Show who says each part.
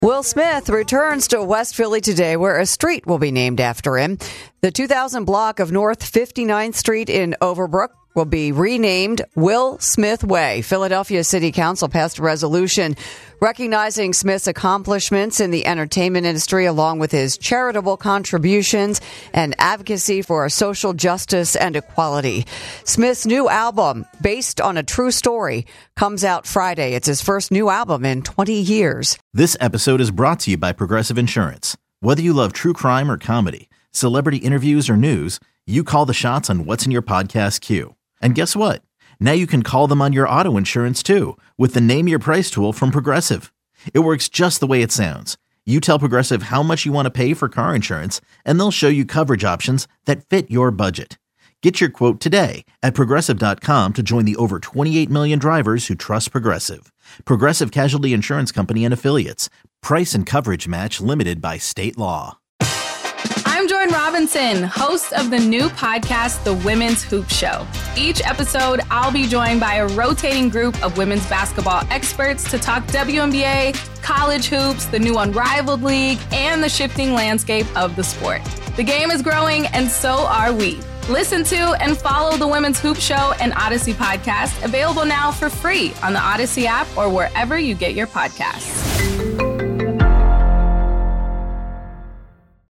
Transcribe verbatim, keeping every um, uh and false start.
Speaker 1: Will Smith returns to West Philly today, where a street will be named after him. The two thousand block of North fifty-ninth Street in Overbrook will be renamed Will Smith Way. Philadelphia City Council passed a resolution recognizing Smith's accomplishments in the entertainment industry, along with his charitable contributions and advocacy for social justice and equality. Smith's new album, based on a true story, comes out Friday. It's his first new album in twenty years.
Speaker 2: This episode is brought to you by Progressive Insurance. Whether you love true crime or comedy, celebrity interviews or news, you call the shots on what's in your podcast queue. And guess what? Now you can call them on your auto insurance too with the Name Your Price tool from Progressive. It works just the way it sounds. You tell Progressive how much you want to pay for car insurance, and they'll show you coverage options that fit your budget. Get your quote today at Progressive dot com to join the over twenty-eight million drivers who trust Progressive. Progressive Casualty Insurance Company and Affiliates. Price and coverage match limited by state law.
Speaker 3: I'm Jordan Robinson, host of the new podcast, The Women's Hoop Show. Each episode, I'll be joined by a rotating group of women's basketball experts to talk W N B A, college hoops, the new Unrivaled League, and the shifting landscape of the sport. The game is growing, and so are we. Listen to and follow The Women's Hoop Show and Odyssey podcast, available now for free on the Odyssey app or wherever you get your podcasts.